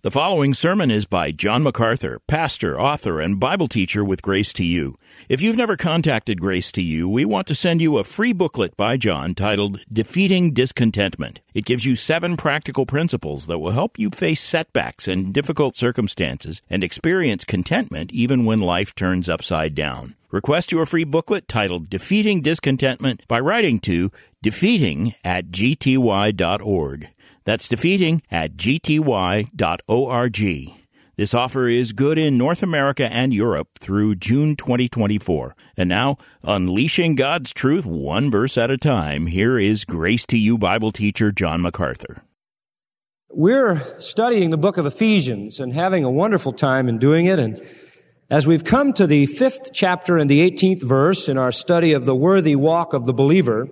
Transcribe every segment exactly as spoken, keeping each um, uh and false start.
The following sermon is by John MacArthur, pastor, author, and Bible teacher with Grace to You. If you've never contacted Grace to You, we want to send you a free booklet by John titled Defeating Discontentment. It gives you seven practical principles that will help you face setbacks and difficult circumstances and experience contentment even when life turns upside down. Request your free booklet titled Defeating Discontentment by writing to defeating at g t y dot org. That's defeating at g t y dot org. This offer is good in North America and Europe through June twenty twenty-four. And now, unleashing God's truth one verse at a time, here is Grace to You Bible teacher John MacArthur. We're studying the book of Ephesians and having a wonderful time in doing it. And as we've come to the fifth chapter and the eighteenth verse in our study of the worthy walk of the believer,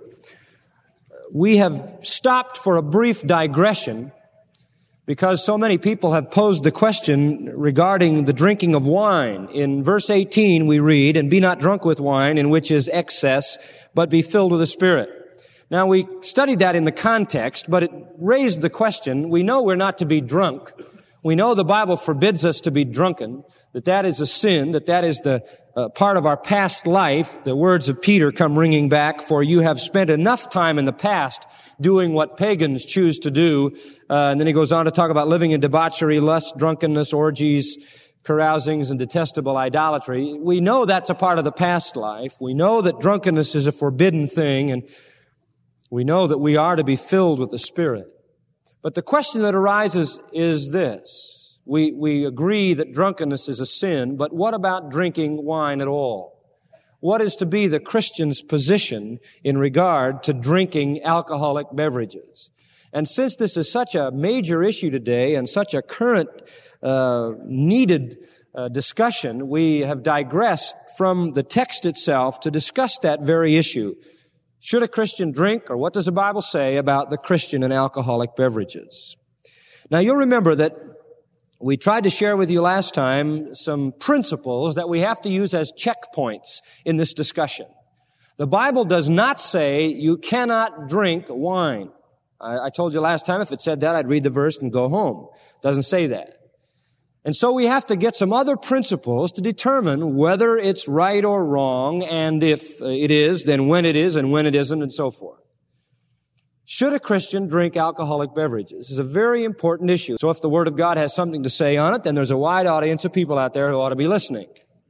we have stopped for a brief digression because so many people have posed the question regarding the drinking of wine. In verse eighteen we read, "And be not drunk with wine, in which is excess, but be filled with the Spirit." Now we studied that in the context, but it raised the question. We know we're not to be drunk. We know the Bible forbids us to be drunken, that that is a sin, that that is the uh, part of our past life. The words of Peter come ringing back, "For you have spent enough time in the past doing what pagans choose to do." Uh, and then he goes on to talk about living in debauchery, lust, drunkenness, orgies, carousings, and detestable idolatry. We know that's a part of the past life. We know that drunkenness is a forbidden thing, and we know that we are to be filled with the Spirit. But the question that arises is this. We, we agree that drunkenness is a sin, but what about drinking wine at all? What is to be the Christian's position in regard to drinking alcoholic beverages? And since this is such a major issue today and such a current, uh, needed uh, discussion, we have digressed from the text itself to discuss that very issue. Should a Christian drink, or what does the Bible say about the Christian and alcoholic beverages? Now, you'll remember that we tried to share with you last time some principles that we have to use as checkpoints in this discussion. The Bible does not say you cannot drink wine. I, I told you last time if it said that, I'd read the verse and go home. It doesn't say that. And so we have to get some other principles to determine whether it's right or wrong, and if it is, then when it is and when it isn't, and so forth. Should a Christian drink alcoholic beverages? This is a very important issue. So if the Word of God has something to say on it, then there's a wide audience of people out there who ought to be listening.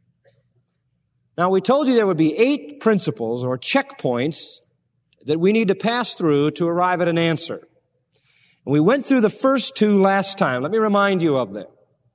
Now, we told you there would be eight principles or checkpoints that we need to pass through to arrive at an answer. And we went through the first two last time. Let me remind you of them.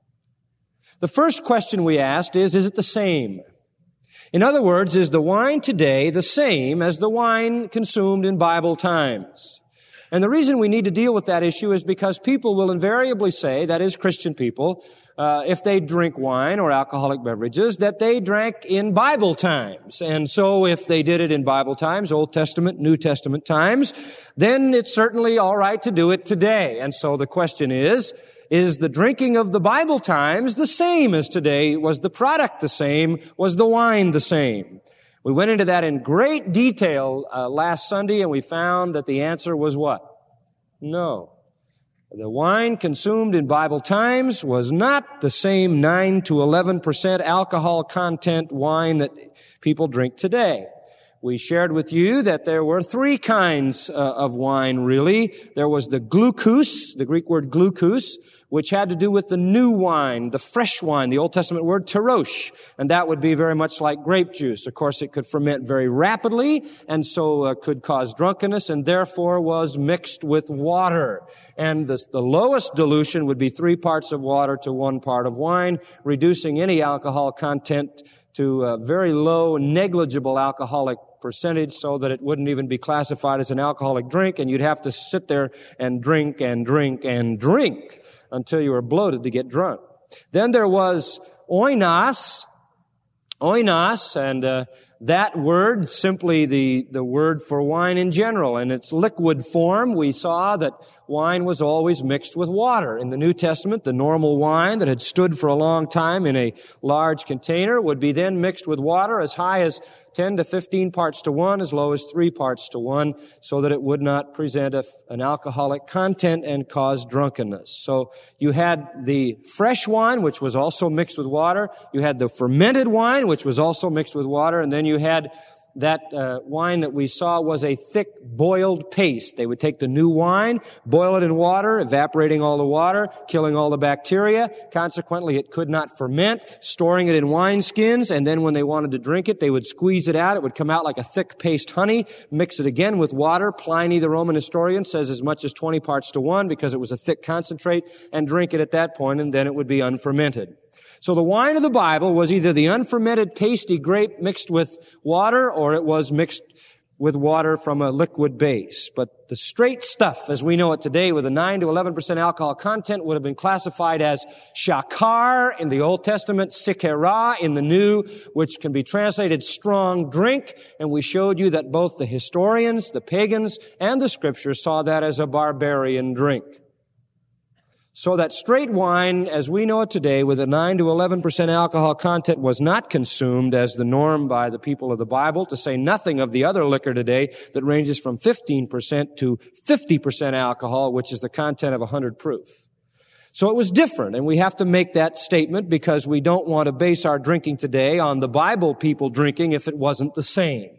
The first question we asked is, is it the same? In other words, is the wine today the same as the wine consumed in Bible times? And the reason we need to deal with that issue is because people will invariably say, that is Christian people, uh, if they drink wine or alcoholic beverages, that they drank in Bible times. And so if they did it in Bible times, Old Testament, New Testament times, then it's certainly all right to do it today. And so the question is, is the drinking of the Bible times the same as today? Was the product the same? Was the wine the same? We went into that in great detail uh, last Sunday, and we found that the answer was what? No. The wine consumed in Bible times was not the same nine to eleven percent alcohol content wine that people drink today. We shared with you that there were three kinds uh, of wine, really. There was the glucose, the Greek word glucose, which had to do with the new wine, the fresh wine, the Old Testament word terosh, and that would be very much like grape juice. Of course, it could ferment very rapidly, and so uh, could cause drunkenness, and therefore was mixed with water. And the, the lowest dilution would be three parts of water to one part of wine, reducing any alcohol content to a very low, negligible alcoholic percentage so that it wouldn't even be classified as an alcoholic drink, and you'd have to sit there and drink and drink and drink until you were bloated to get drunk. Then there was oinos, oinos, and uh, that word, simply the, the word for wine in general. In its liquid form, we saw that wine was always mixed with water. In the New Testament, the normal wine that had stood for a long time in a large container would be then mixed with water as high as ten to fifteen parts to one, as low as three parts to one, so that it would not present a, an alcoholic content and cause drunkenness. So you had the fresh wine, which was also mixed with water. You had the fermented wine, which was also mixed with water. And then you had that uh, wine that we saw was a thick boiled paste. They would take the new wine, boil it in water, evaporating all the water, killing all the bacteria. Consequently, it could not ferment, storing it in wineskins, and then when they wanted to drink it, they would squeeze it out. It would come out like a thick paste honey, mix it again with water. Pliny, the Roman historian, says as much as twenty parts to one because it was a thick concentrate, and drink it at that point, and then it would be unfermented. So the wine of the Bible was either the unfermented pasty grape mixed with water, or it was mixed with water from a liquid base. But the straight stuff, as we know it today, with a nine to eleven percent alcohol content, would have been classified as shakar in the Old Testament, sikera in the New, which can be translated strong drink. And we showed you that both the historians, the pagans, and the Scriptures saw that as a barbarian drink. So that straight wine, as we know it today, with a nine to eleven percent alcohol content, was not consumed as the norm by the people of the Bible, to say nothing of the other liquor today that ranges from fifteen percent to fifty percent alcohol, which is the content of one hundred proof. So it was different, and we have to make that statement because we don't want to base our drinking today on the Bible people drinking if it wasn't the same.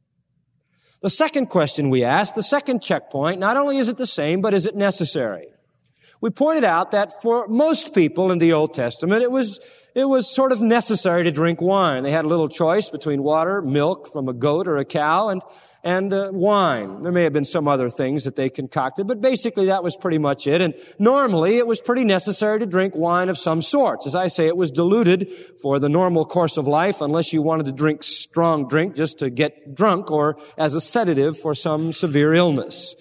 The second question we asked, the second checkpoint, not only is it the same, but is it necessary? We pointed out that for most people in the Old Testament, it was, it was sort of necessary to drink wine. They had a little choice between water, milk from a goat or a cow, and, and uh, wine. There may have been some other things that they concocted, but basically that was pretty much it. And normally it was pretty necessary to drink wine of some sorts. As I say, it was diluted for the normal course of life unless you wanted to drink strong drink just to get drunk or as a sedative for some severe illness.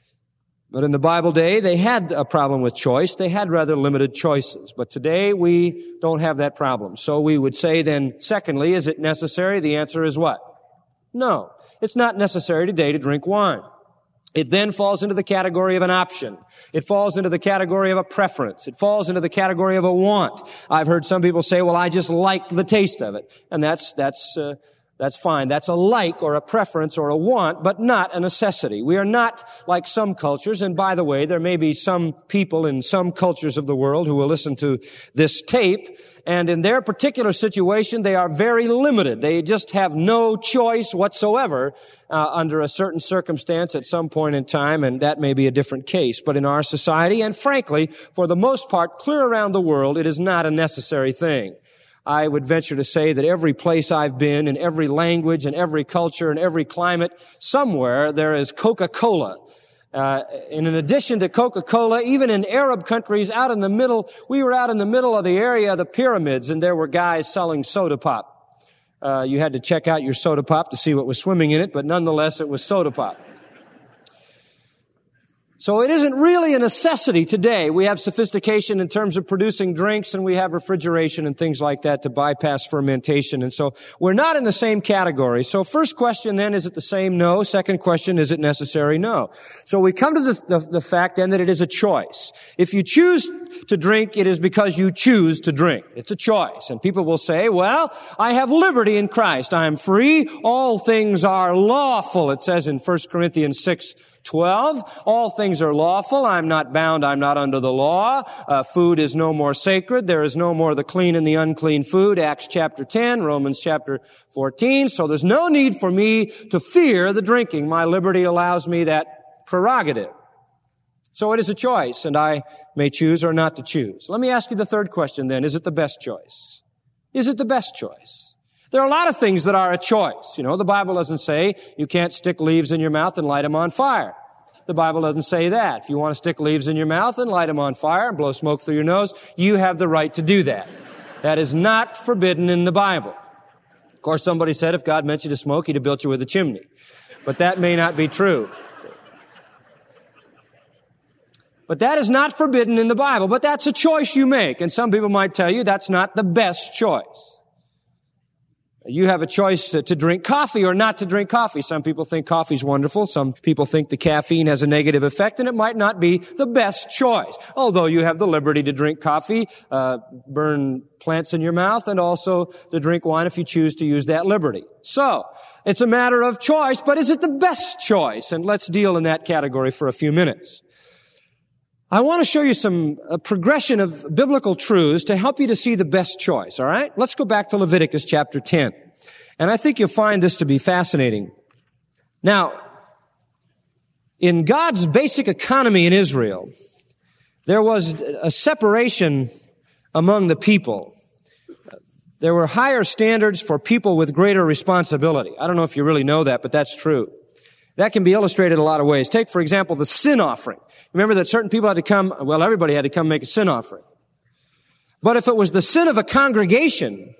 But in the Bible day, they had a problem with choice. They had rather limited choices. But today, we don't have that problem. So we would say then, secondly, is it necessary? The answer is what? No. It's not necessary today to drink wine. It then falls into the category of an option. It falls into the category of a preference. It falls into the category of a want. I've heard some people say, well, I just like the taste of it. And that's, that's, uh, That's fine. That's a like or a preference or a want, but not a necessity. We are not like some cultures. And by the way, there may be some people in some cultures of the world who will listen to this tape, and in their particular situation, they are very limited. They just have no choice whatsoever uh, under a certain circumstance at some point in time, and that may be a different case. But in our society, and frankly, for the most part, clear around the world, it is not a necessary thing. I would venture to say that every place I've been, in every language, in every culture, in every climate, somewhere there is Coca-Cola. Uh, and in addition to Coca-Cola, even in Arab countries out in the middle, we were out in the middle of the area of the pyramids, and there were guys selling soda pop. Uh, you had to check out your soda pop to see what was swimming in it, but nonetheless, it was soda pop. So it isn't really a necessity today. We have sophistication in terms of producing drinks, and we have refrigeration and things like that to bypass fermentation. And so we're not in the same category. So first question then, is it the same? No. Second question, is it necessary? No. So we come to the, the, the fact then that it is a choice. If you choose to drink, it is because you choose to drink. It's a choice. And people will say, well, I have liberty in Christ. I am free. All things are lawful. It says in First Corinthians six twelve, all things are lawful. I'm not bound. I'm not under the law. Uh, food is no more sacred. There is no more the clean and the unclean food. Acts chapter ten, Romans chapter fourteen. So there's no need for me to fear the drinking. My liberty allows me that prerogative. So it is a choice, and I may choose or not to choose. Let me ask you the third question then. Is it the best choice? Is it the best choice? There are a lot of things that are a choice. You know, the Bible doesn't say you can't stick leaves in your mouth and light them on fire. The Bible doesn't say that. If you want to stick leaves in your mouth and light them on fire and blow smoke through your nose, you have the right to do that. That is not forbidden in the Bible. Of course, somebody said if God meant you to smoke, he'd have built you with a chimney. But that may not be true. But that is not forbidden in the Bible. But that's a choice you make. And some people might tell you that's not the best choice. You have a choice to, to drink coffee or not to drink coffee. Some people think coffee's wonderful. Some people think the caffeine has a negative effect, and it might not be the best choice. Although you have the liberty to drink coffee, uh, burn plants in your mouth, and also to drink wine if you choose to use that liberty. So, it's a matter of choice, but is it the best choice? And let's deal in that category for a few minutes. I want to show you some a progression of biblical truths to help you to see the best choice, all right? Let's go back to Leviticus chapter ten. And I think you'll find this to be fascinating. Now, in God's basic economy in Israel, there was a separation among the people. There were higher standards for people with greater responsibility. I don't know if you really know that, but that's true. That can be illustrated a lot of ways. Take, for example, the sin offering. Remember that certain people had to come, well, everybody had to come make a sin offering. But if it was the sin of a congregation,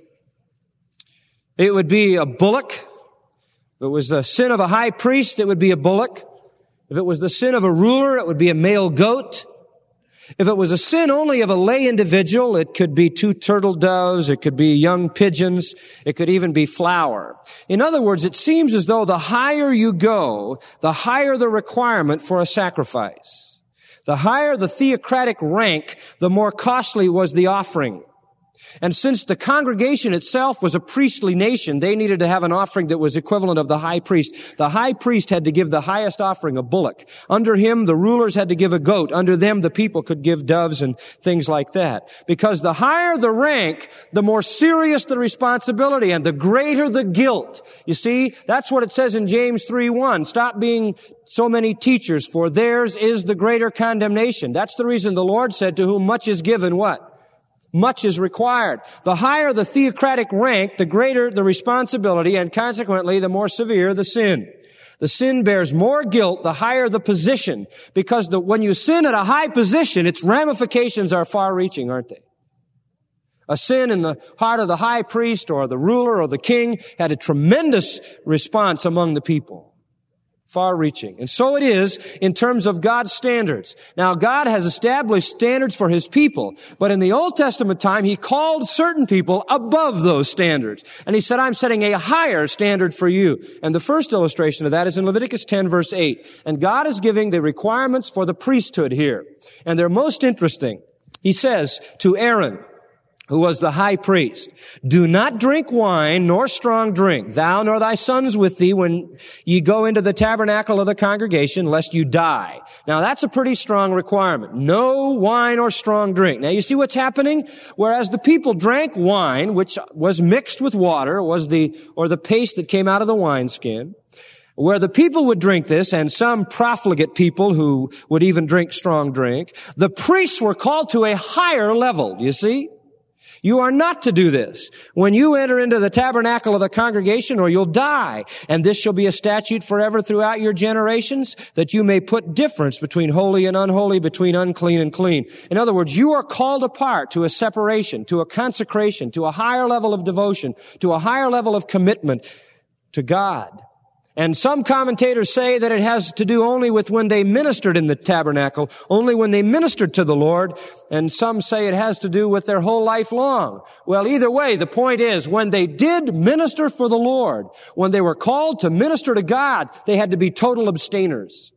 it would be a bullock. If it was the sin of a high priest, it would be a bullock. If it was the sin of a ruler, it would be a male goat. If it was a sin only of a lay individual, it could be two turtle doves, it could be young pigeons, it could even be flour. In other words, it seems as though the higher you go, the higher the requirement for a sacrifice. The higher the theocratic rank, the more costly was the offering. And since the congregation itself was a priestly nation, they needed to have an offering that was equivalent of the high priest. The high priest had to give the highest offering, a bullock. Under him, the rulers had to give a goat. Under them, the people could give doves and things like that. Because the higher the rank, the more serious the responsibility and the greater the guilt. You see, that's what it says in James three one. Stop being so many teachers, for theirs is the greater condemnation. That's the reason the Lord said, to whom much is given, what? Much is required. The higher the theocratic rank, the greater the responsibility, and consequently, the more severe the sin. The sin bears more guilt the higher the position, because the, when you sin at a high position, its ramifications are far-reaching, aren't they? A sin in the heart of the high priest or the ruler or the king had a tremendous response among the people. Far-reaching. And so it is in terms of God's standards. Now, God has established standards for His people, but in the Old Testament time, He called certain people above those standards. And He said, I'm setting a higher standard for you. And the first illustration of that is in Leviticus ten, verse eight. And God is giving the requirements for the priesthood here. And they're most interesting. He says to Aaron, who was the high priest, do not drink wine nor strong drink, thou nor thy sons with thee, when ye go into the tabernacle of the congregation, lest you die. Now that's a pretty strong requirement. No wine or strong drink. Now you see what's happening? Whereas the people drank wine, which was mixed with water, was the, or the paste that came out of the wineskin, where the people would drink this, and some profligate people who would even drink strong drink, the priests were called to a higher level, you see? You are not to do this when you enter into the tabernacle of the congregation, or you'll die. And this shall be a statute forever throughout your generations, that you may put difference between holy and unholy, between unclean and clean. In other words, you are called apart to a separation, to a consecration, to a higher level of devotion, to a higher level of commitment to God. And some commentators say that it has to do only with when they ministered in the tabernacle, only when they ministered to the Lord, and some say it has to do with their whole life long. Well, either way, the point is, when they did minister for the Lord, when they were called to minister to God, they had to be total abstainers.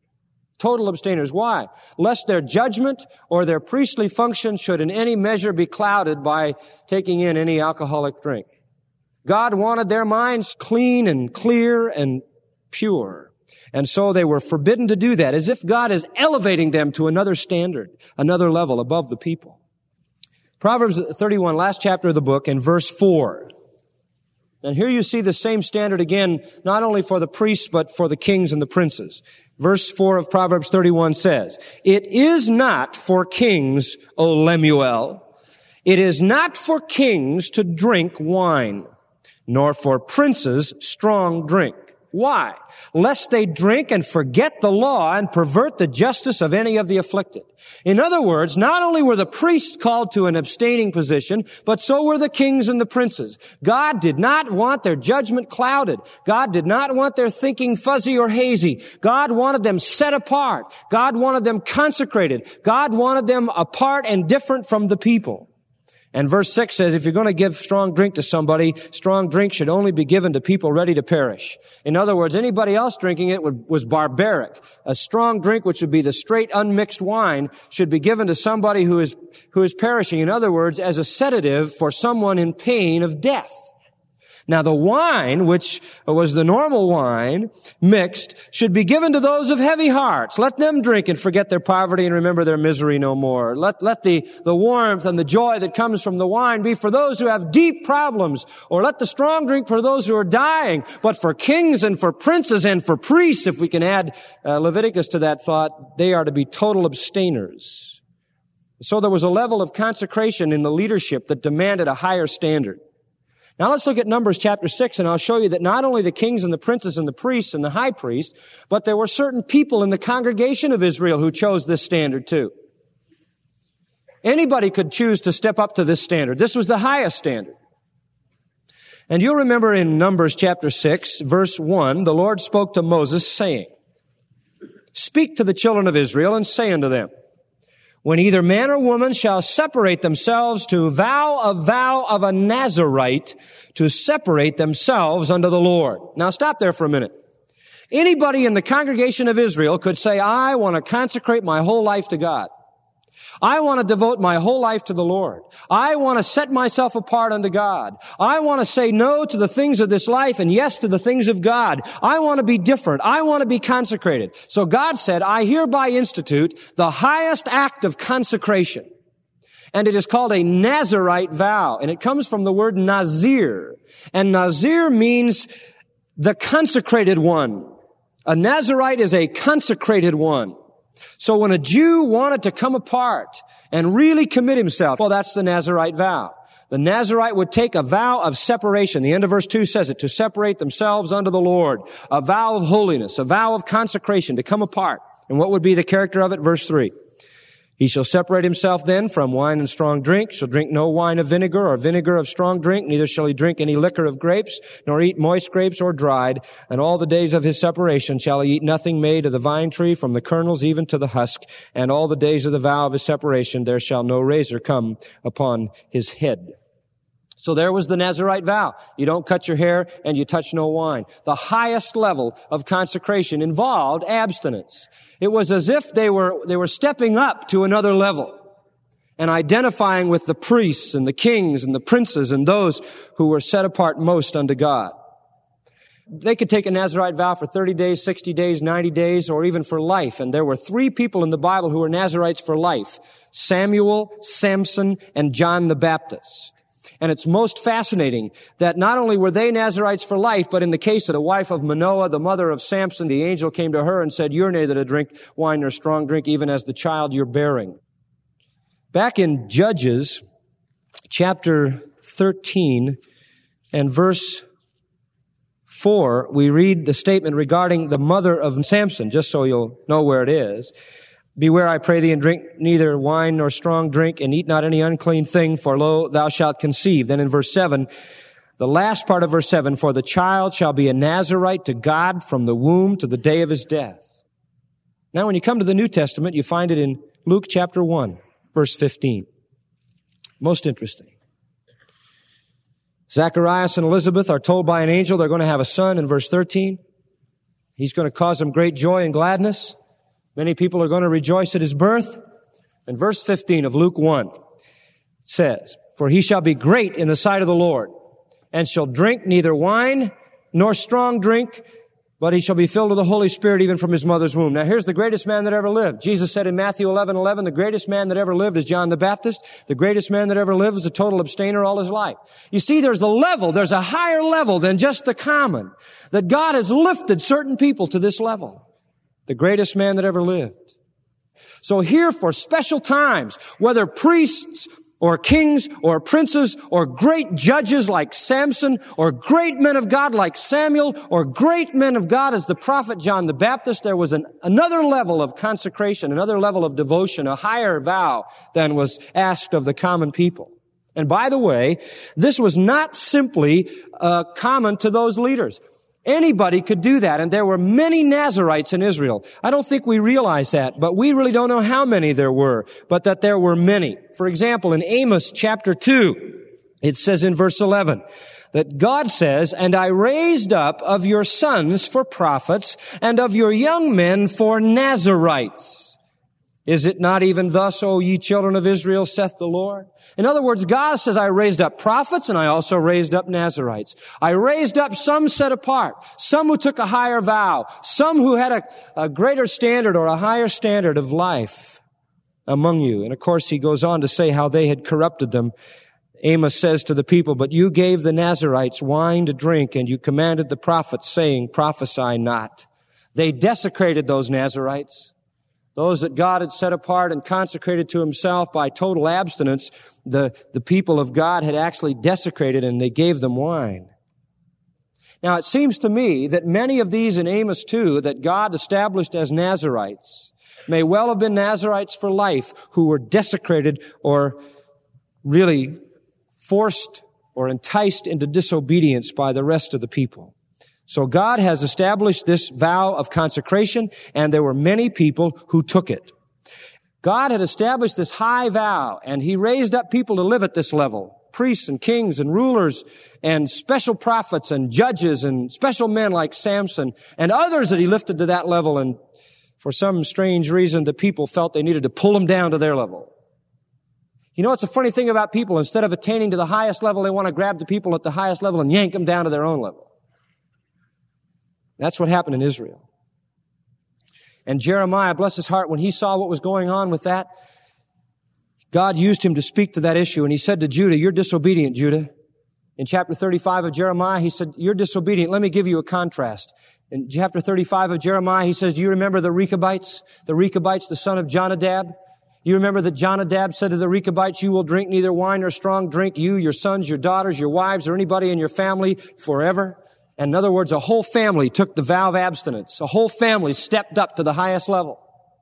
Total abstainers. Why? Lest their judgment or their priestly function should in any measure be clouded by taking in any alcoholic drink. God wanted their minds clean and clear and pure. And so they were forbidden to do that, as if God is elevating them to another standard, another level above the people. Proverbs thirty-one, last chapter of the book, and verse four. And here you see the same standard again, not only for the priests, but for the kings and the princes. Verse four of Proverbs thirty-one says, it is not for kings, O Lemuel, it is not for kings to drink wine, nor for princes strong drink. Why? Lest they drink and forget the law and pervert the justice of any of the afflicted. In other words, not only were the priests called to an abstaining position, but so were the kings and the princes. God did not want their judgment clouded. God did not want their thinking fuzzy or hazy. God wanted them set apart. God wanted them consecrated. God wanted them apart and different from the people. And verse six says, if you're going to give strong drink to somebody, strong drink should only be given to people ready to perish. In other words, anybody else drinking it was barbaric. A strong drink, which would be the straight unmixed wine, should be given to somebody who is, who is perishing. In other words, as a sedative for someone in pain of death. Now the wine, which was the normal wine, mixed, should be given to those of heavy hearts. Let them drink and forget their poverty and remember their misery no more. Let, let the, the warmth and the joy that comes from the wine be for those who have deep problems. Or let the strong drink for those who are dying. But for kings and for princes and for priests, if we can add uh, Leviticus to that thought, they are to be total abstainers. So there was a level of consecration in the leadership that demanded a higher standard. Now let's look at Numbers chapter six, and I'll show you that not only the kings and the princes and the priests and the high priest, but there were certain people in the congregation of Israel who chose this standard too. Anybody could choose to step up to this standard. This was the highest standard. And you'll remember in Numbers chapter six, verse one, the Lord spoke to Moses saying, "Speak to the children of Israel and say unto them, when either man or woman shall separate themselves to vow a vow of a Nazirite to separate themselves unto the Lord." Now stop there for a minute. Anybody in the congregation of Israel could say, I want to consecrate my whole life to God. I want to devote my whole life to the Lord. I want to set myself apart unto God. I want to say no to the things of this life and yes to the things of God. I want to be different. I want to be consecrated. So God said, I hereby institute the highest act of consecration. And it is called a Nazirite vow. And it comes from the word Nazir. And Nazir means the consecrated one. A Nazirite is a consecrated one. So when a Jew wanted to come apart and really commit himself, well, that's the Nazirite vow. The Nazirite would take a vow of separation. The end of verse two says it, to separate themselves unto the Lord. A vow of holiness, a vow of consecration, to come apart. And what would be the character of it? Verse three. He shall separate himself then from wine and strong drink, shall drink no wine of vinegar or vinegar of strong drink, neither shall he drink any liquor of grapes, nor eat moist grapes or dried. And all the days of his separation shall he eat nothing made of the vine tree, from the kernels even to the husk. And all the days of the vow of his separation there shall no razor come upon his head. So there was the Nazirite vow. You don't cut your hair and you touch no wine. The highest level of consecration involved abstinence. It was as if they were, they were stepping up to another level and identifying with the priests and the kings and the princes and those who were set apart most unto God. They could take a Nazirite vow for thirty days, sixty days, ninety days, or even for life. And there were three people in the Bible who were Nazirites for life: Samuel, Samson, and John the Baptist. And it's most fascinating that not only were they Nazirites for life, but in the case of the wife of Manoah, the mother of Samson, the angel came to her and said, you're neither to drink wine nor strong drink, even as the child you're bearing. Back in Judges chapter thirteen and verse four, we read the statement regarding the mother of Samson, just so you'll know where it is. Beware, I pray thee, and drink neither wine nor strong drink, and eat not any unclean thing, for lo, thou shalt conceive. Then in verse seven, the last part of verse seven, for the child shall be a Nazirite to God from the womb to the day of his death. Now when you come to the New Testament, you find it in Luke chapter one, verse fifteen. Most interesting. Zacharias and Elizabeth are told by an angel they're going to have a son in verse thirteen. He's going to cause them great joy and gladness. Many people are going to rejoice at his birth. And verse fifteen of Luke one says, for he shall be great in the sight of the Lord, and shall drink neither wine nor strong drink, but he shall be filled with the Holy Spirit even from his mother's womb. Now here's the greatest man that ever lived. Jesus said in Matthew eleven eleven, the greatest man that ever lived is John the Baptist. The greatest man that ever lived was a total abstainer all his life. You see, there's a level, there's a higher level than just the common, that God has lifted certain people to this level. The greatest man that ever lived. So here for special times, whether priests or kings or princes or great judges like Samson or great men of God like Samuel or great men of God as the prophet John the Baptist, there was an, another level of consecration, another level of devotion, a higher vow than was asked of the common people. And by the way, this was not simply uh, common to those leaders. Anybody could do that, and there were many Nazarites in Israel. I don't think we realize that, but we really don't know how many there were, but that there were many. For example, in Amos chapter two, it says in verse eleven, that God says, "And I raised up of your sons for prophets, and of your young men for Nazarites. Is it not even thus, O ye children of Israel, saith the Lord?" In other words, God says, I raised up prophets and I also raised up Nazarites. I raised up some set apart, some who took a higher vow, some who had a, a greater standard or a higher standard of life among you. And of course, he goes on to say how they had corrupted them. Amos says to the people, "But you gave the Nazarites wine to drink, and you commanded the prophets, saying, prophesy not." They desecrated those Nazarites. Those that God had set apart and consecrated to himself by total abstinence, the, the people of God had actually desecrated, and they gave them wine. Now, it seems to me that many of these in Amos two that God established as Nazarites may well have been Nazarites for life who were desecrated or really forced or enticed into disobedience by the rest of the people. So God has established this vow of consecration, and there were many people who took it. God had established this high vow, and he raised up people to live at this level. Priests and kings and rulers and special prophets and judges and special men like Samson and others that he lifted to that level. And for some strange reason, the people felt they needed to pull them down to their level. You know, it's a funny thing about people. Instead of attaining to the highest level, they want to grab the people at the highest level and yank them down to their own level. That's what happened in Israel. And Jeremiah, bless his heart, when he saw what was going on with that, God used him to speak to that issue. And he said to Judah, "You're disobedient, Judah." In chapter thirty-five of Jeremiah, he said, "You're disobedient. Let me give you a contrast." In chapter thirty-five of Jeremiah, he says, "Do you remember the Rechabites? The Rechabites, the son of Jonadab? You remember that Jonadab said to the Rechabites, 'You will drink neither wine nor strong drink, you, your sons, your daughters, your wives, or anybody in your family forever.'" And in other words, a whole family took the vow of abstinence. A whole family stepped up to the highest level.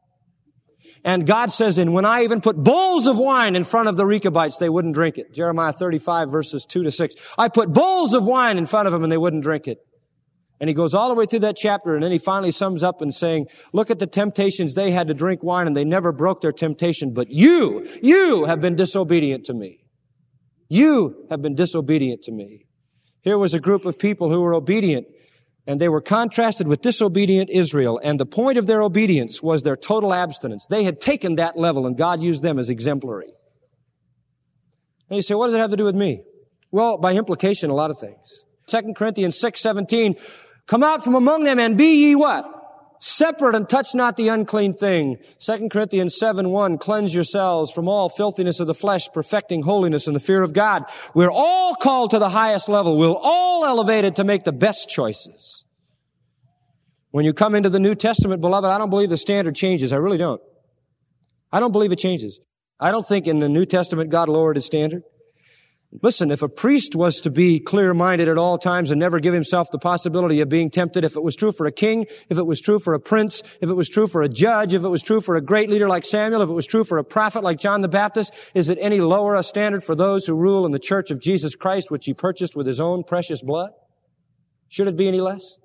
And God says, "And when I even put bowls of wine in front of the Rechabites, they wouldn't drink it." Jeremiah thirty-five verses two to six. I put bowls of wine in front of them and they wouldn't drink it. And he goes all the way through that chapter, and then he finally sums up in saying, "Look at the temptations. They had to drink wine and they never broke their temptation. But you, you have been disobedient to me. You have been disobedient to me." Here was a group of people who were obedient, and they were contrasted with disobedient Israel. And the point of their obedience was their total abstinence. They had taken that level, and God used them as exemplary. And you say, what does it have to do with me? Well, by implication, a lot of things. Second Corinthians six seventeen, "Come out from among them and be ye" what? "Separate, and touch not the unclean thing." Second Corinthians seven one, "Cleanse yourselves from all filthiness of the flesh, perfecting holiness in the fear of God." We're all called to the highest level. We're all elevated to make the best choices. When you come into the New Testament, beloved, I don't believe the standard changes. I really don't. I don't believe it changes. I don't think in the New Testament God lowered his standard. Listen, if a priest was to be clear-minded at all times and never give himself the possibility of being tempted, if it was true for a king, if it was true for a prince, if it was true for a judge, if it was true for a great leader like Samuel, if it was true for a prophet like John the Baptist, is it any lower a standard for those who rule in the church of Jesus Christ, which he purchased with his own precious blood? Should it be any less?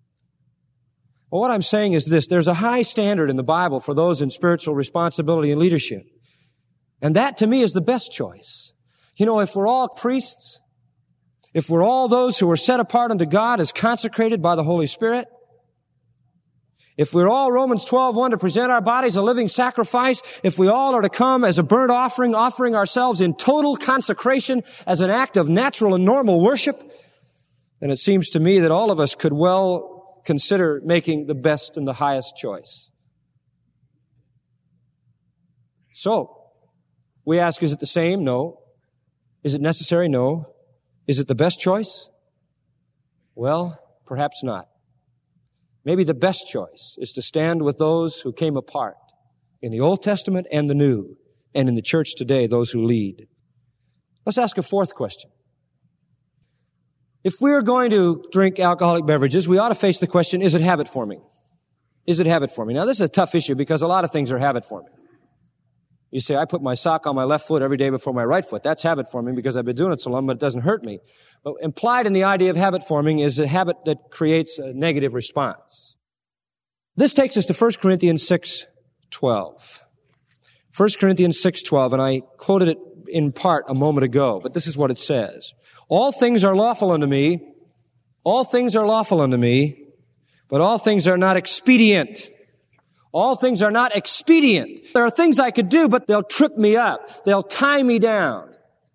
Well, what I'm saying is this. There's a high standard in the Bible for those in spiritual responsibility and leadership. And that, to me, is the best choice. You know, if we're all priests, if we're all those who are set apart unto God as consecrated by the Holy Spirit, if we're all, Romans twelve one, to present our bodies a living sacrifice, if we all are to come as a burnt offering, offering ourselves in total consecration as an act of natural and normal worship, then it seems to me that all of us could well consider making the best and the highest choice. So, we ask, is it the same? No. Is it necessary? No. Is it the best choice? Well, perhaps not. Maybe the best choice is to stand with those who came apart in the Old Testament and the New, and in the church today, those who lead. Let's ask a fourth question. If we're going to drink alcoholic beverages, we ought to face the question, is it habit forming? Is it habit forming? Now, this is a tough issue because a lot of things are habit forming. You say, I put my sock on my left foot every day before my right foot. That's habit forming because I've been doing it so long, but it doesn't hurt me. But implied in the idea of habit forming is a habit that creates a negative response. This takes us to First Corinthians six twelve. First Corinthians six twelve, and I quoted it in part a moment ago, but this is what it says. All things are lawful unto me. All things are lawful unto me, but all things are not expedient. All things are not expedient. There are things I could do, but they'll trip me up. They'll tie me down.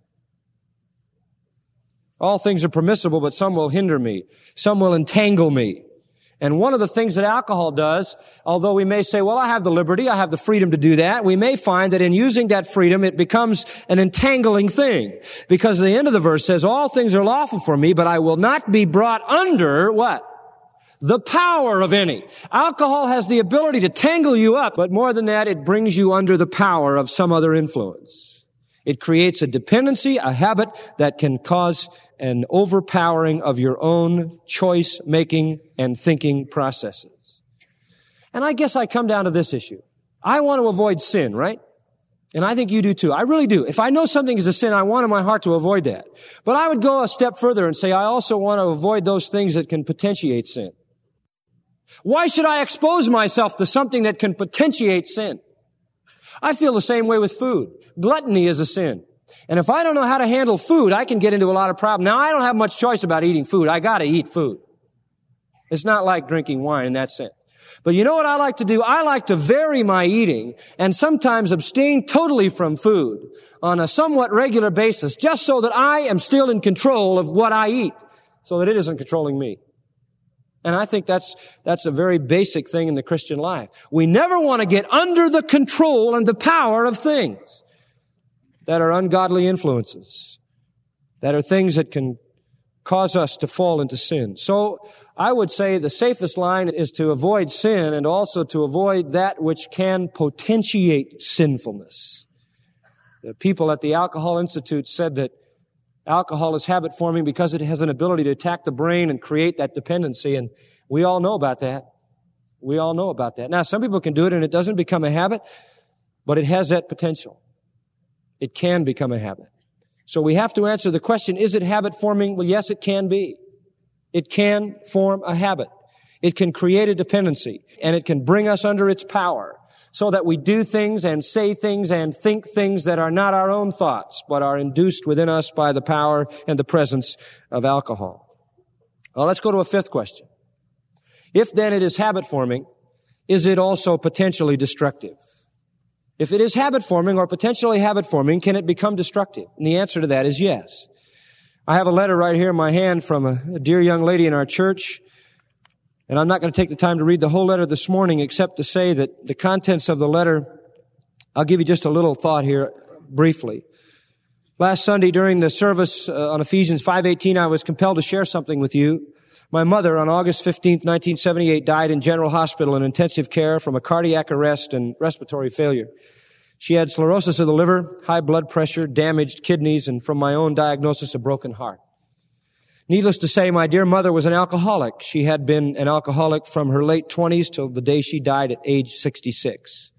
All things are permissible, but some will hinder me. Some will entangle me. And one of the things that alcohol does, although we may say, well, I have the liberty, I have the freedom to do that, we may find that in using that freedom, it becomes an entangling thing. Because the end of the verse says, all things are lawful for me, but I will not be brought under what? The power of any. Alcohol has the ability to tangle you up, but more than that, it brings you under the power of some other influence. It creates a dependency, a habit that can cause an overpowering of your own choice-making and thinking processes. And I guess I come down to this issue. I want to avoid sin, right? And I think you do too. I really do. If I know something is a sin, I want in my heart to avoid that. But I would go a step further and say I also want to avoid those things that can potentiate sin. Why should I expose myself to something that can potentiate sin? I feel the same way with food. Gluttony is a sin. And if I don't know how to handle food, I can get into a lot of problems. Now, I don't have much choice about eating food. I gotta eat food. It's not like drinking wine in that sense. But you know what I like to do? I like to vary my eating and sometimes abstain totally from food on a somewhat regular basis, just so that I am still in control of what I eat, so that it isn't controlling me. And I think that's, that's a very basic thing in the Christian life. We never want to get under the control and the power of things that are ungodly influences, that are things that can cause us to fall into sin. So I would say the safest line is to avoid sin and also to avoid that which can potentiate sinfulness. The people at the Alcohol Institute said that alcohol is habit forming because it has an ability to attack the brain and create that dependency. And we all know about that. We all know about that. Now, some people can do it and it doesn't become a habit, but it has that potential. It can become a habit. So we have to answer the question, is it habit forming? Well, yes, it can be. It can form a habit. It can create a dependency and it can bring us under its power, so that we do things and say things and think things that are not our own thoughts, but are induced within us by the power and the presence of alcohol. Well, let's go to a fifth question. If then it is habit forming, is it also potentially destructive? If it is habit forming or potentially habit forming, can it become destructive? And the answer to that is yes. I have a letter right here in my hand from a, a dear young lady in our church. And I'm not going to take the time to read the whole letter this morning, except to say that the contents of the letter, I'll give you just a little thought here briefly. Last Sunday during the service uh, on Ephesians five eighteen, I was compelled to share something with you. My mother, on August fifteenth, nineteen seventy-eight, died in General Hospital in intensive care from a cardiac arrest and respiratory failure. She had sclerosis of the liver, high blood pressure, damaged kidneys, and from my own diagnosis, a broken heart. Needless to say, my dear mother was an alcoholic. She had been an alcoholic from her late twenties till the day she died at age sixty-six.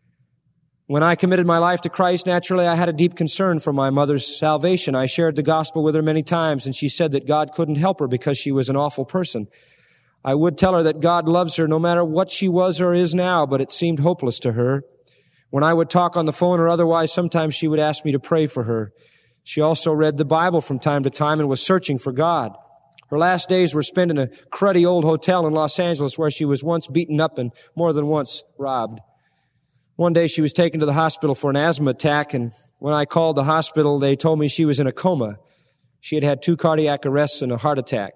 When I committed my life to Christ, naturally, I had a deep concern for my mother's salvation. I shared the gospel with her many times, and she said that God couldn't help her because she was an awful person. I would tell her that God loves her no matter what she was or is now, but it seemed hopeless to her. When I would talk on the phone or otherwise, sometimes she would ask me to pray for her. She also read the Bible from time to time and was searching for God. Her last days were spent in a cruddy old hotel in Los Angeles where she was once beaten up and more than once robbed. One day she was taken to the hospital for an asthma attack, and when I called the hospital, they told me she was in a coma. She had had two cardiac arrests and a heart attack.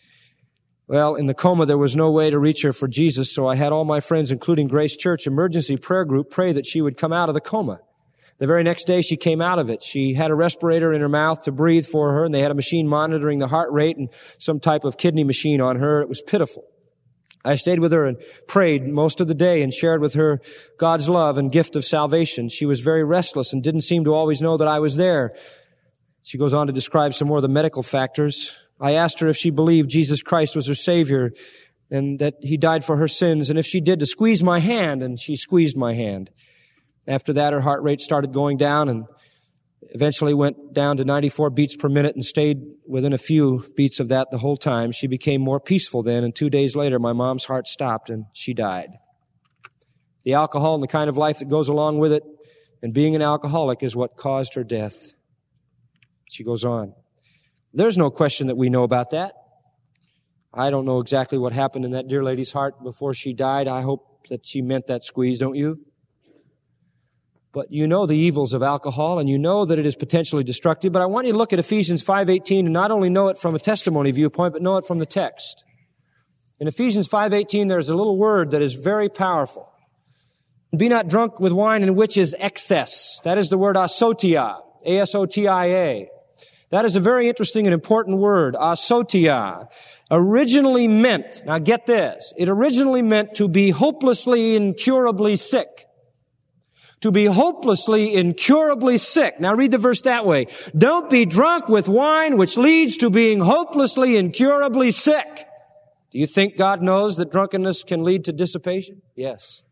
Well, in the coma, there was no way to reach her for Jesus, so I had all my friends, including Grace Church Emergency Prayer Group, pray that she would come out of the coma. The very next day, she came out of it. She had a respirator in her mouth to breathe for her, and they had a machine monitoring the heart rate and some type of kidney machine on her. It was pitiful. I stayed with her and prayed most of the day and shared with her God's love and gift of salvation. She was very restless and didn't seem to always know that I was there. She goes on to describe some more of the medical factors. I asked her if she believed Jesus Christ was her Savior and that He died for her sins, and if she did, to squeeze my hand, and she squeezed my hand. After that, her heart rate started going down and eventually went down to ninety-four beats per minute and stayed within a few beats of that the whole time. She became more peaceful then, and two days later, my mom's heart stopped and she died. The alcohol and the kind of life that goes along with it and being an alcoholic is what caused her death. She goes on. There's no question that we know about that. I don't know exactly what happened in that dear lady's heart before she died. I hope that she meant that squeeze, don't you? But you know the evils of alcohol, and you know that it is potentially destructive. But I want you to look at Ephesians five eighteen and not only know it from a testimony viewpoint, but know it from the text. In Ephesians five eighteen, there's a little word that is very powerful. Be not drunk with wine in which is excess. That is the word asotia, A S O T I A. That is a very interesting and important word, asotia. Originally meant, now get this, it originally meant to be hopelessly, incurably sick. To be hopelessly, incurably sick. Now read the verse that way. Don't be drunk with wine which leads to being hopelessly, incurably sick. Do you think God knows that drunkenness can lead to dissipation? Yes.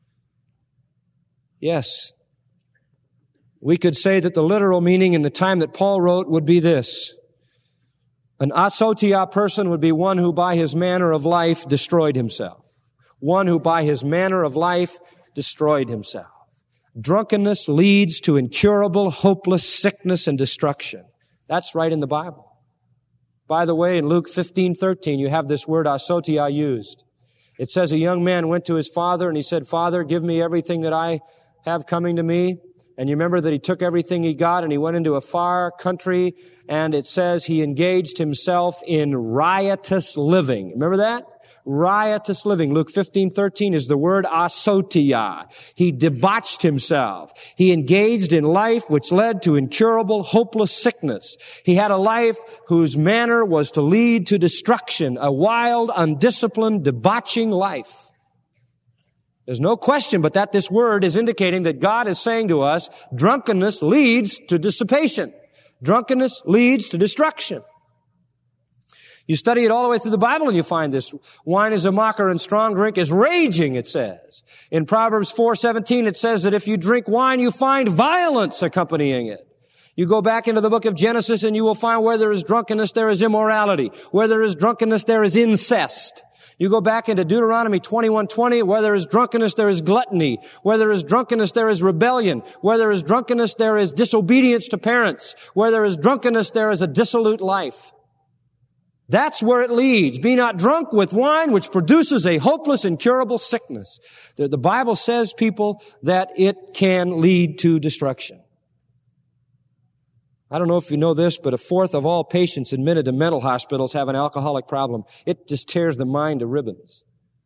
Yes. We could say that the literal meaning in the time that Paul wrote would be this. An asotia person would be one who by his manner of life destroyed himself. One who by his manner of life destroyed himself. Drunkenness leads to incurable, hopeless sickness and destruction. That's right in the Bible. By the way, in Luke fifteen thirteen, you have this word asotia used. It says a young man went to his father and he said, Father, give me everything that I have coming to me. And you remember that he took everything he got and he went into a far country, and it says he engaged himself in riotous living. Remember that? Riotous living. Luke fifteen thirteen is the word asotia. He debauched himself. He engaged in life which led to incurable, hopeless sickness. He had a life whose manner was to lead to destruction, a wild, undisciplined, debauching life. There's no question but that this word is indicating that God is saying to us, drunkenness leads to dissipation. Drunkenness leads to destruction. You study it all the way through the Bible and you find this. Wine is a mocker and strong drink is raging, it says. In Proverbs four seventeen, it says that if you drink wine, you find violence accompanying it. You go back into the book of Genesis and you will find where there is drunkenness, there is immorality. Where there is drunkenness, there is incest. You go back into Deuteronomy twenty-one twenty, where there is drunkenness, there is gluttony. Where there is drunkenness, there is rebellion. Where there is drunkenness, there is disobedience to parents. Where there is drunkenness, there is a dissolute life. That's where it leads. Be not drunk with wine, which produces a hopeless, incurable sickness. The, the Bible says, people, that it can lead to destruction. I don't know if you know this, but a fourth of all patients admitted to mental hospitals have an alcoholic problem. It just tears the mind to ribbons.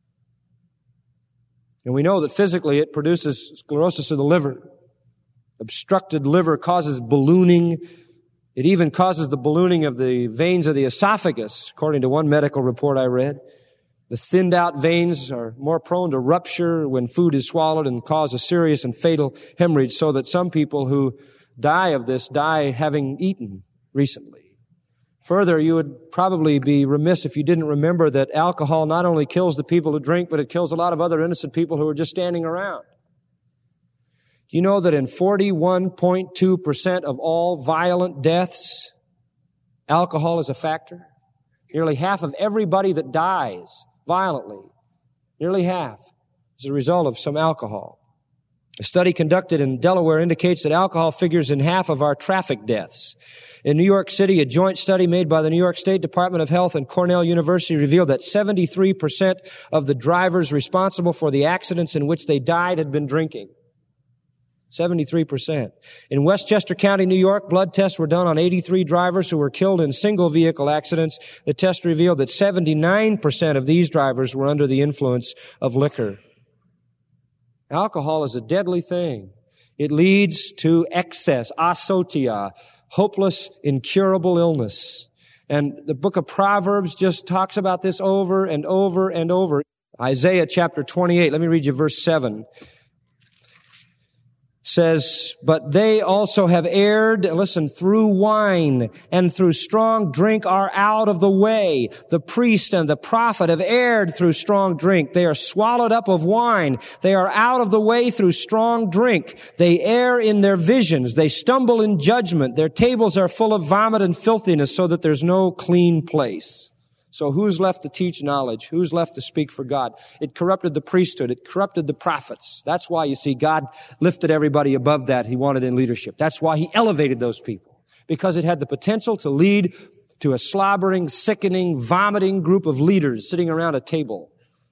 And we know that physically it produces sclerosis of the liver. Obstructed liver causes ballooning. It even causes the ballooning of the veins of the esophagus, according to one medical report I read. The thinned out veins are more prone to rupture when food is swallowed and cause a serious and fatal hemorrhage, so that some people who die of this die having eaten recently. Further, you would probably be remiss if you didn't remember that alcohol not only kills the people who drink, but it kills a lot of other innocent people who are just standing around. Do you know that in forty-one point two percent of all violent deaths, alcohol is a factor? Nearly half of everybody that dies violently, nearly half, is a result of some alcohol. A study conducted in Delaware indicates that alcohol figures in half of our traffic deaths. In New York City, a joint study made by the New York State Department of Health and Cornell University revealed that seventy-three percent of the drivers responsible for the accidents in which they died had been drinking. seventy-three percent. In Westchester County, New York, blood tests were done on eighty-three drivers who were killed in single vehicle accidents. The test revealed that seventy-nine percent of these drivers were under the influence of liquor. Alcohol is a deadly thing. It leads to excess, asotia, hopeless, incurable illness. And the book of Proverbs just talks about this over and over and over. Isaiah chapter twenty-eight, let me read you verse seven. says, but they also have erred, listen, through wine and through strong drink are out of the way. The priest and the prophet have erred through strong drink. They are swallowed up of wine. They are out of the way through strong drink. They err in their visions. They stumble in judgment. Their tables are full of vomit and filthiness, so that there's no clean place. So who's left to teach knowledge? Who's left to speak for God? It corrupted the priesthood. It corrupted the prophets. That's why, you see, God lifted everybody above that He wanted in leadership. That's why He elevated those people, because it had the potential to lead to a slobbering, sickening, vomiting group of leaders sitting around a table.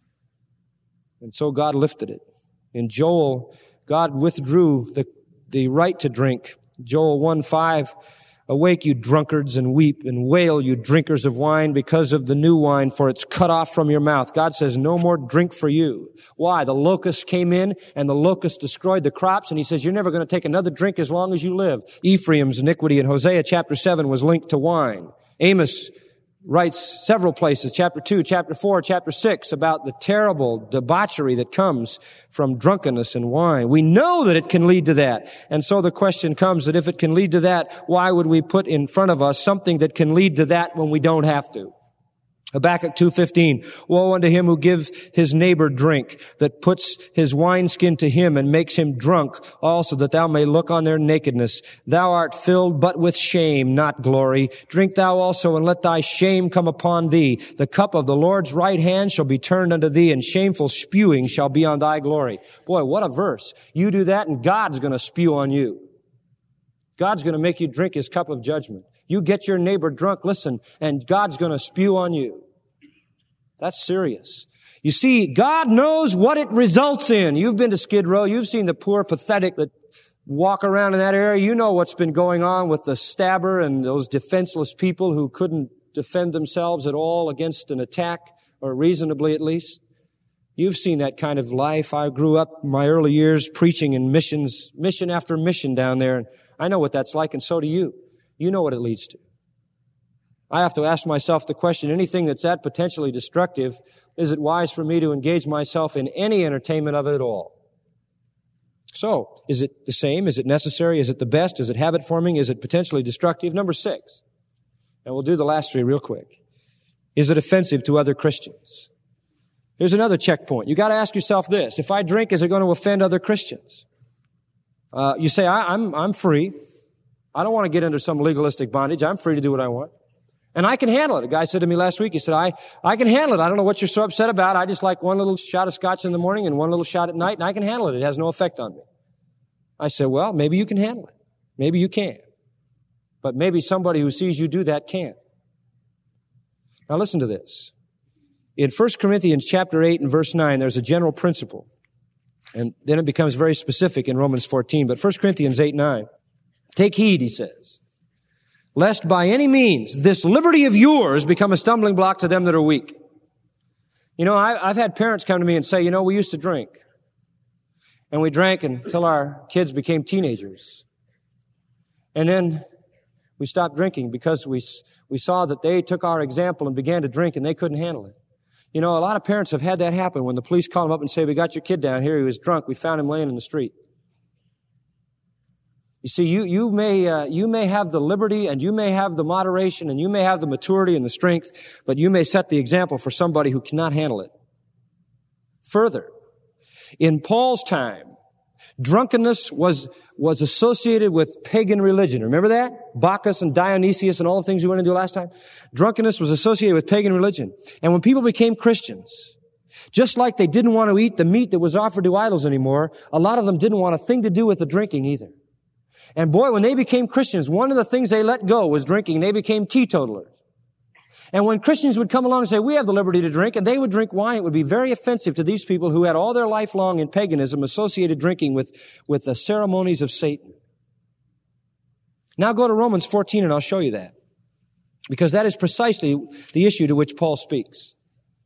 And so God lifted it. In Joel, God withdrew the, the right to drink. Joel one five, awake, you drunkards, and weep and wail, you drinkers of wine, because of the new wine, for it's cut off from your mouth. God says, no more drink for you. Why? The locusts came in, and the locusts destroyed the crops, and He says, you're never going to take another drink as long as you live. Ephraim's iniquity in Hosea chapter seven was linked to wine. Amos writes several places, chapter two, chapter four, chapter six, about the terrible debauchery that comes from drunkenness and wine. We know that it can lead to that. And so the question comes that if it can lead to that, why would we put in front of us something that can lead to that when we don't have to? Habakkuk two fifteen, woe unto him who gives his neighbor drink, that puts his wineskin to him and makes him drunk also, that thou may look on their nakedness. Thou art filled but with shame, not glory. Drink thou also, and let thy shame come upon thee. The cup of the Lord's right hand shall be turned unto thee, and shameful spewing shall be on thy glory. Boy, what a verse. You do that, and God's going to spew on you. God's going to make you drink His cup of judgment. You get your neighbor drunk, listen, and God's going to spew on you. That's serious. You see, God knows what it results in. You've been to Skid Row. You've seen the poor, pathetic that walk around in that area. You know what's been going on with the stabber and those defenseless people who couldn't defend themselves at all against an attack, or reasonably at least. You've seen that kind of life. I grew up in my early years preaching in missions, mission after mission down there, and I know what that's like, and so do you. You know what it leads to. I have to ask myself the question, anything that's that potentially destructive, is it wise for me to engage myself in any entertainment of it at all? So, is it the same? Is it necessary? Is it the best? Is it habit forming? Is it potentially destructive? Number six, and we'll do the last three real quick. Is it offensive to other Christians? Here's another checkpoint. You got to ask yourself this: if I drink, is it going to offend other Christians? Uh, you say, I, I'm I'm free. I don't want to get into some legalistic bondage. I'm free to do what I want. And I can handle it. A guy said to me last week, he said, I, I can handle it. I don't know what you're so upset about. I just like one little shot of scotch in the morning and one little shot at night, and I can handle it. It has no effect on me. I said, well, maybe you can handle it. Maybe you can. But maybe somebody who sees you do that can't. Now listen to this. In First Corinthians chapter eight and verse nine, there's a general principle. And then it becomes very specific in Romans fourteen. But First Corinthians eight nine, take heed, he says, lest by any means this liberty of yours become a stumbling block to them that are weak. You know, I, I've had parents come to me and say, you know, we used to drink. And we drank until our kids became teenagers. And then we stopped drinking because we, we saw that they took our example and began to drink, and they couldn't handle it. You know, a lot of parents have had that happen when the police call them up and say, we got your kid down here. He was drunk. We found him laying in the street. You see, you, you may, uh, you may have the liberty, and you may have the moderation, and you may have the maturity and the strength, but you may set the example for somebody who cannot handle it. Further, in Paul's time, drunkenness was, was associated with pagan religion. Remember that? Bacchus and Dionysius and all the things we went into last time. Drunkenness was associated with pagan religion. And when people became Christians, just like they didn't want to eat the meat that was offered to idols anymore, a lot of them didn't want a thing to do with the drinking either. And boy, when they became Christians, one of the things they let go was drinking. They became teetotalers. And when Christians would come along and say, we have the liberty to drink, and they would drink wine, it would be very offensive to these people who had all their life long in paganism associated drinking with, with the ceremonies of Satan. Now go to Romans fourteen and I'll show you that. Because that is precisely the issue to which Paul speaks.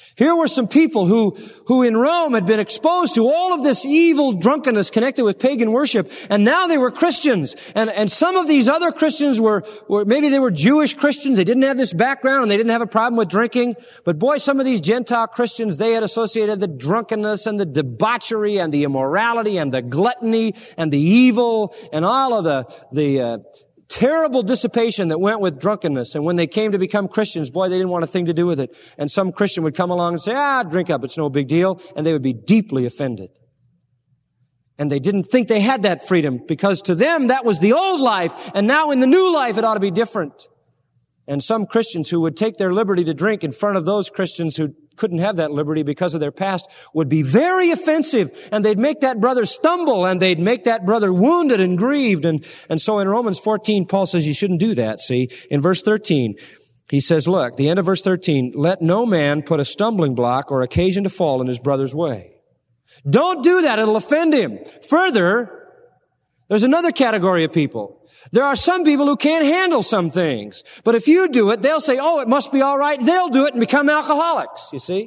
Here were some people who, who in Rome had been exposed to all of this evil drunkenness connected with pagan worship, and now they were Christians. And, and some of these other Christians were, were, maybe they were Jewish Christians. They didn't have this background and they didn't have a problem with drinking. But boy, some of these Gentile Christians, they had associated the drunkenness and the debauchery and the immorality and the gluttony and the evil and all of the, the, uh, terrible dissipation that went with drunkenness. And when they came to become Christians, boy, they didn't want a thing to do with it. And some Christian would come along and say, ah, drink up, it's no big deal. And they would be deeply offended. And they didn't think they had that freedom because to them that was the old life. And now in the new life it ought to be different. And some Christians who would take their liberty to drink in front of those Christians who couldn't have that liberty because of their past would be very offensive, and they'd make that brother stumble, and they'd make that brother wounded and grieved. And, and so in Romans fourteen, Paul says you shouldn't do that, see. In verse thirteen, he says, look, the end of verse thirteen, let no man put a stumbling block or occasion to fall in his brother's way. Don't do that, it'll offend him. Further, there's another category of people. There are some people who can't handle some things. But if you do it, they'll say, oh, it must be all right. They'll do it and become alcoholics, you see.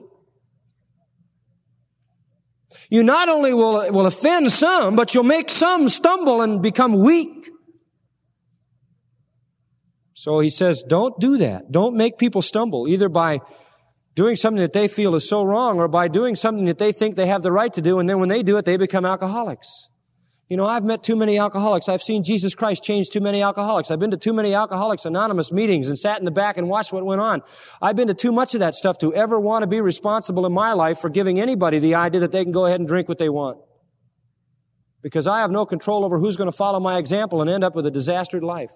You not only will, will offend some, but you'll make some stumble and become weak. So he says, don't do that. Don't make people stumble, either by doing something that they feel is so wrong or by doing something that they think they have the right to do, and then when they do it, they become alcoholics. You know, I've met too many alcoholics. I've seen Jesus Christ change too many alcoholics. I've been to too many Alcoholics Anonymous meetings and sat in the back and watched what went on. I've been to too much of that stuff to ever want to be responsible in my life for giving anybody the idea that they can go ahead and drink what they want. Because I have no control over who's going to follow my example and end up with a disastered life.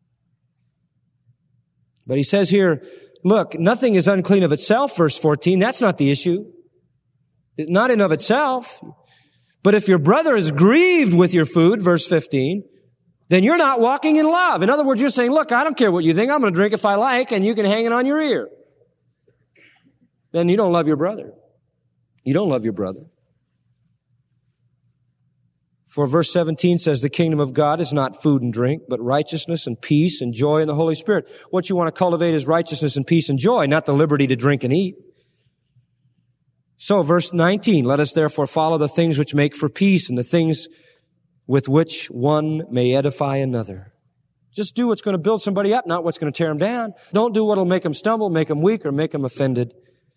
But he says here, look, nothing is unclean of itself, verse fourteen. That's not the issue. Not in of itself. But if your brother is grieved with your food, verse fifteen, then you're not walking in love. In other words, you're saying, look, I don't care what you think. I'm going to drink if I like, and you can hang it on your ear. Then you don't love your brother. You don't love your brother. For verse seventeen says, the kingdom of God is not food and drink, but righteousness and peace and joy in the Holy Spirit. What you want to cultivate is righteousness and peace and joy, not the liberty to drink and eat. So, verse nineteen, let us therefore follow the things which make for peace and the things with which one may edify another. Just do what's going to build somebody up, not what's going to tear them down. Don't do what will make them stumble, make them weak, or make them offended.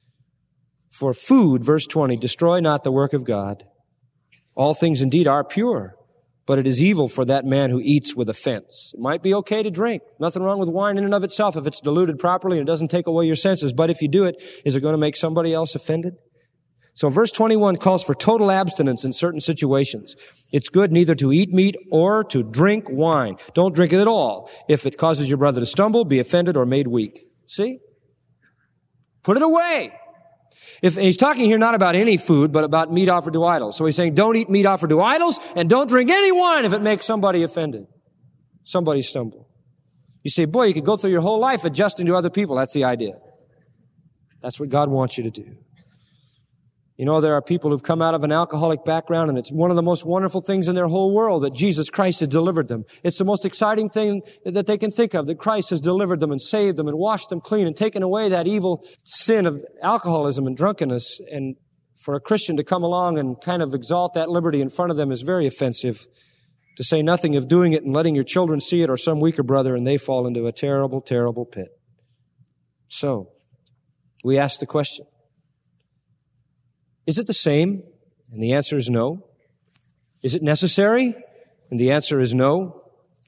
For food, verse twenty, destroy not the work of God. All things indeed are pure, but it is evil for that man who eats with offense. It might be okay to drink. Nothing wrong with wine in and of itself if it's diluted properly and it doesn't take away your senses. But if you do it, is it going to make somebody else offended? So verse twenty-one calls for total abstinence in certain situations. It's good neither to eat meat or to drink wine. Don't drink it at all. If it causes your brother to stumble, be offended, or made weak. See? Put it away. If, and he's talking here not about any food, but about meat offered to idols. So he's saying don't eat meat offered to idols, and don't drink any wine if it makes somebody offended. Somebody stumble. You say, boy, you could go through your whole life adjusting to other people. That's the idea. That's what God wants you to do. You know, there are people who've come out of an alcoholic background, and it's one of the most wonderful things in their whole world that Jesus Christ has delivered them. It's the most exciting thing that they can think of, that Christ has delivered them and saved them and washed them clean and taken away that evil sin of alcoholism and drunkenness. And for a Christian to come along and kind of exalt that liberty in front of them is very offensive, to say nothing of doing it and letting your children see it or some weaker brother, and they fall into a terrible, terrible pit. So, we ask the question, is it the same? And the answer is no. Is it necessary? And the answer is no.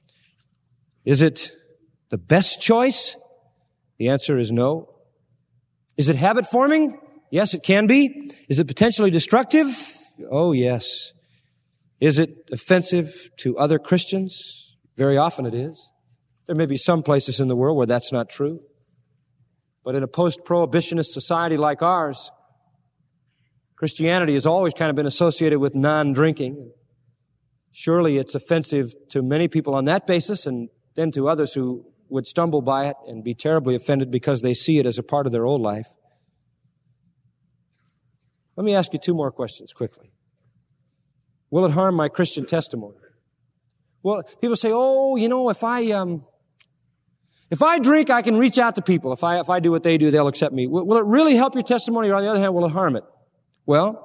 Is it the best choice? The answer is no. Is it habit forming? Yes, it can be. Is it potentially destructive? Oh, yes. Is it offensive to other Christians? Very often it is. There may be some places in the world where that's not true. But in a post-prohibitionist society like ours, Christianity has always kind of been associated with non-drinking. Surely it's offensive to many people on that basis, and then to others who would stumble by it and be terribly offended because they see it as a part of their old life. Let me ask you two more questions quickly. Will it harm my Christian testimony? Well, people say, oh, you know, if I, um, If I drink, I can reach out to people. If I, if I do what they do, they'll accept me. Will, will it really help your testimony, or on the other hand, will it harm it? Well,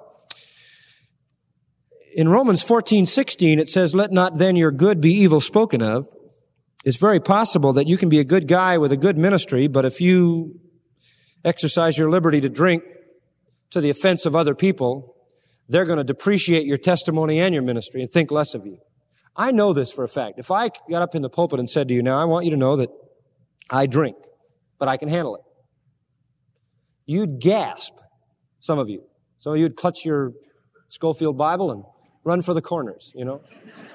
in Romans fourteen sixteen, it says, let not then your good be evil spoken of. It's very possible that you can be a good guy with a good ministry, but if you exercise your liberty to drink to the offense of other people, they're going to depreciate your testimony and your ministry and think less of you. I know this for a fact. If I got up in the pulpit and said to you, now I want you to know that I drink, but I can handle it, you'd gasp, some of you. Some of you would clutch your Schofield Bible and run for the corners, you know.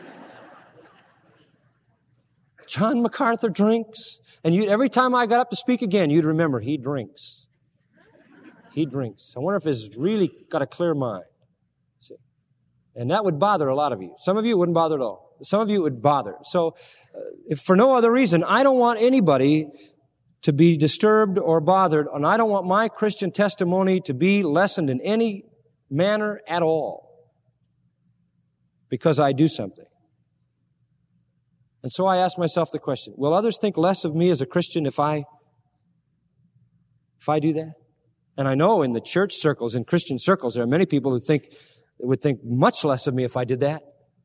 John MacArthur drinks. And you, every time I got up to speak again, you'd remember, he drinks. He drinks. I wonder if he's really got a clear mind. See? And that would bother a lot of you. Some of you it wouldn't bother at all. Some of you it would bother. So, uh, if for no other reason, I don't want anybody to be disturbed or bothered, and I don't want my Christian testimony to be lessened in any manner at all because I do something. And so I ask myself the question, will others think less of me as a Christian if I, if I do that? And I know in the church circles, in Christian circles, there are many people who think, would think much less of me if I did that.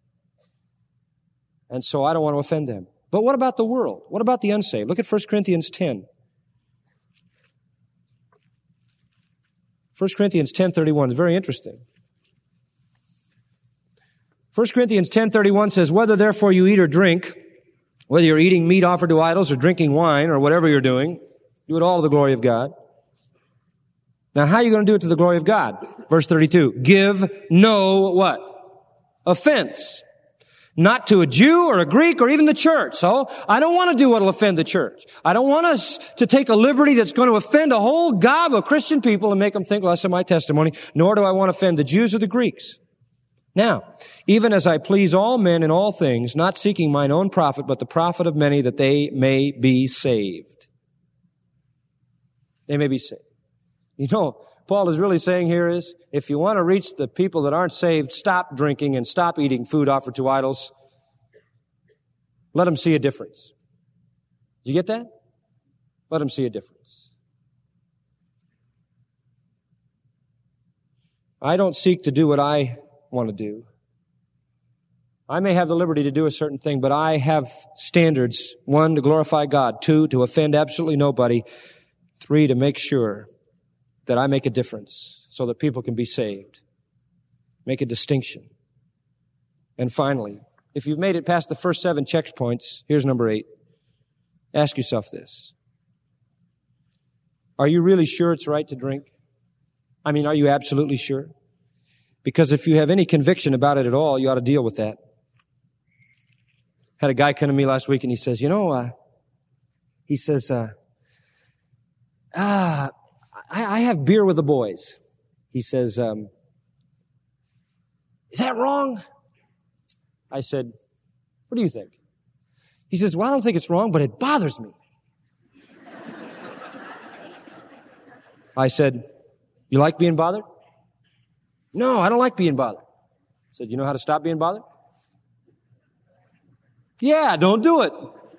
And so I don't want to offend them. But what about the world? What about the unsaved? Look at First Corinthians ten. First Corinthians ten thirty-one is very interesting. First Corinthians ten thirty-one says, whether therefore you eat or drink, whether you're eating meat offered to idols or drinking wine or whatever you're doing, do it all to the glory of God. Now, how are you going to do it to the glory of God? Verse thirty-two, give no what? Offense. Not to a Jew or a Greek or even the church. So, I don't want to do what will offend the church. I don't want us to take a liberty that's going to offend a whole gob of Christian people and make them think less of my testimony, nor do I want to offend the Jews or the Greeks. Now, even as I please all men in all things, not seeking mine own profit, but the profit of many, that they may be saved. They may be saved. You know, Paul is really saying here is, if you want to reach the people that aren't saved, stop drinking and stop eating food offered to idols. Let them see a difference. Did you get that? Let them see a difference. I don't seek to do what I want to do. I may have the liberty to do a certain thing, but I have standards. One, to glorify God. Two, to offend absolutely nobody. Three, to make sure that I make a difference so that people can be saved. Make a distinction. And finally, if you've made it past the first seven checkpoints, here's number eight. Ask yourself this. Are you really sure it's right to drink? I mean, are you absolutely sure? Because if you have any conviction about it at all, you ought to deal with that. Had a guy come to me last week and he says, you know, uh, he says, uh, ah, I, I have beer with the boys. He says, um, is that wrong? I said, what do you think? He says, well, I don't think it's wrong, but it bothers me. I said, you like being bothered? No, I don't like being bothered. I said, you know how to stop being bothered? Yeah, don't do it.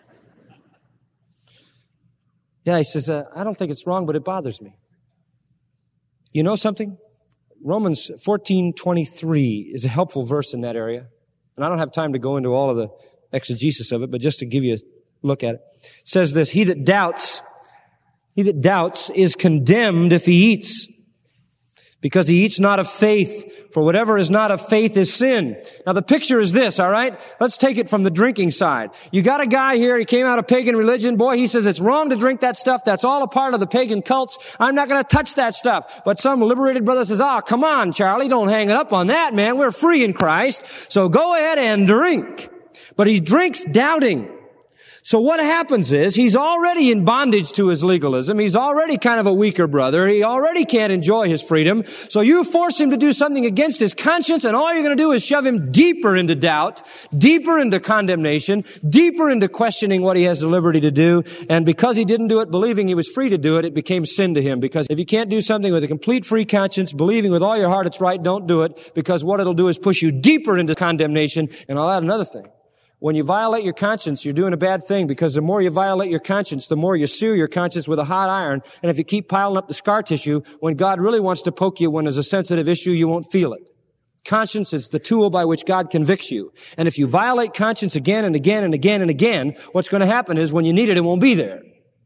Yeah, he says, uh, I don't think it's wrong, but it bothers me. You know something? Romans fourteen twenty-three is a helpful verse in that area. And I don't have time to go into all of the exegesis of it, but just to give you a look at it. It says this, he that doubts, he that doubts is condemned if he eats, because he eats not of faith, for whatever is not of faith is sin. Now the picture is this, all right? Let's take it from the drinking side. You got a guy here, he came out of pagan religion. Boy, he says it's wrong to drink that stuff. That's all a part of the pagan cults. I'm not going to touch that stuff. But some liberated brother says, ah, oh, come on, Charlie, don't hang it up on that, man. We're free in Christ. So go ahead and drink. But he drinks doubting. So what happens is he's already in bondage to his legalism. He's already kind of a weaker brother. He already can't enjoy his freedom. So you force him to do something against his conscience, and all you're going to do is shove him deeper into doubt, deeper into condemnation, deeper into questioning what he has the liberty to do. And because he didn't do it believing he was free to do it, it became sin to him. Because if you can't do something with a complete free conscience, believing with all your heart it's right, don't do it. Because what it'll do is push you deeper into condemnation. And I'll add another thing. when you violate your conscience, you're doing a bad thing, because the more you violate your conscience, the more you sear your conscience with a hot iron. And if you keep piling up the scar tissue, when God really wants to poke you when there's a sensitive issue, you won't feel it. Conscience is the tool by which God convicts you. And if you violate conscience again and again and again and again, what's going to happen is when you need it, it won't be there.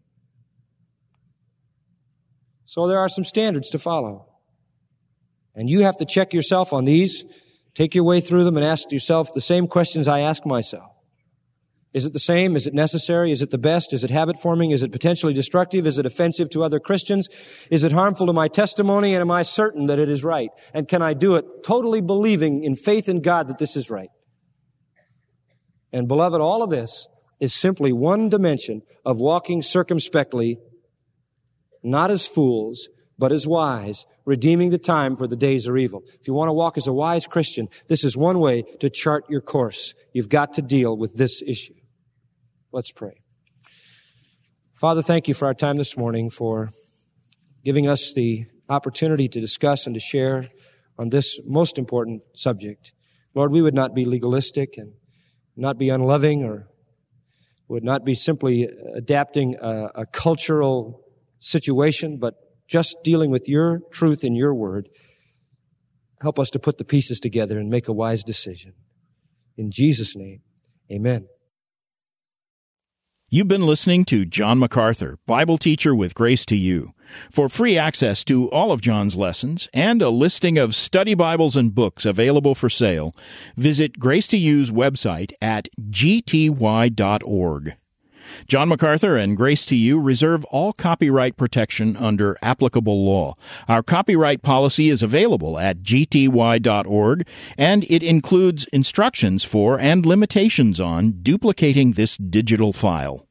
So there are some standards to follow. And you have to check yourself on these. Take your way through them and ask yourself the same questions I ask myself. Is it the same? Is it necessary? Is it the best? Is it habit-forming? Is it potentially destructive? Is it offensive to other Christians? Is it harmful to my testimony? And am I certain that it is right? And can I do it totally believing in faith in God that this is right? And beloved, all of this is simply one dimension of walking circumspectly, not as fools, but as wise, redeeming the time, for the days are evil. If you want to walk as a wise Christian, this is one way to chart your course. You've got to deal with this issue. Let's pray. Father, thank you for our time this morning, for giving us the opportunity to discuss and to share on this most important subject. Lord, we would not be legalistic and not be unloving, or would not be simply adapting a, a cultural situation, but just dealing with your truth in your word. Help us to put the pieces together and make a wise decision. In Jesus' name, amen. You've been listening to John MacArthur, Bible teacher with Grace to You. For free access to all of John's lessons and a listing of study Bibles and books available for sale, visit Grace to You's website at g t y dot org. John MacArthur and Grace to You reserve all copyright protection under applicable law. Our copyright policy is available at g t y dot org, and it includes instructions for and limitations on duplicating this digital file.